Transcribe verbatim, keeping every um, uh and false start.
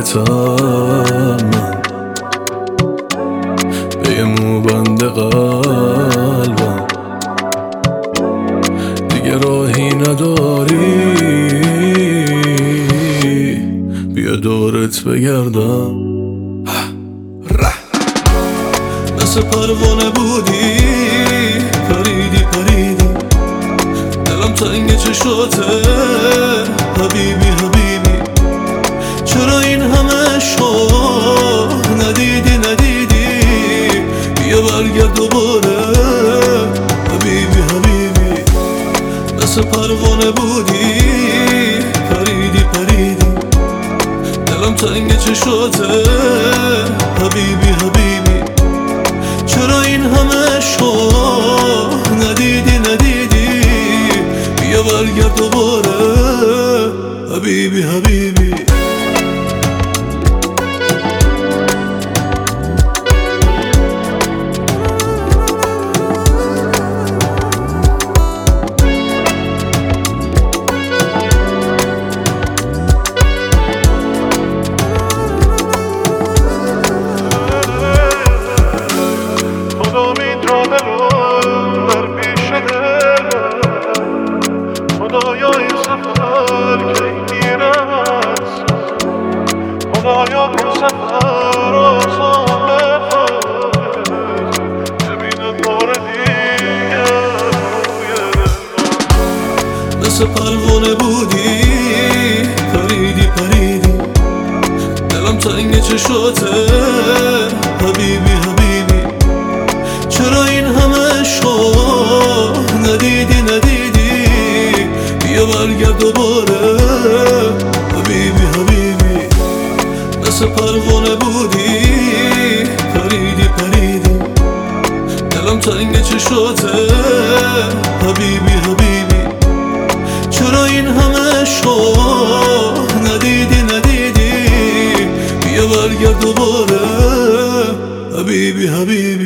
حسرتم من به یه موبند قلبم، دیگه راهی نداری بیا دورت بگردم. مثل پروانه بودی پریدی پریدی، دلم تنگ چشاته حبیبی حبیبی، چرا این همه عشق ندیدی ندیدی، بیا برگرد دوباره حبیبی حبیبی. مثل پروانه بودی پریدی پریدی، دلم تنگ چشاته حبیبی حبیبی، چرا این همه عشق ندیدی ندیدی، بیا برگرد دوباره حبیبی حبیبی. خدایا این سفر کی میرس، خدایا این سفر آسان بفرست، ببینم بار دیگه روی دلم. مثل پروانه بودی پریدی پریدی، دلم تنگ چشاته حبیبی حبیبی، چرا این همه عشق ندیدی ندیدی، بیا برگرد دوباره حبیبی حبیبی. مثل پروانه بودی پریدی پریدی، دلم تنگ چشاته حبیبی حبیبی، چرا این همه عشق ندیدی ندیدی، بیا برگرد دوباره حبیبی حبیبی.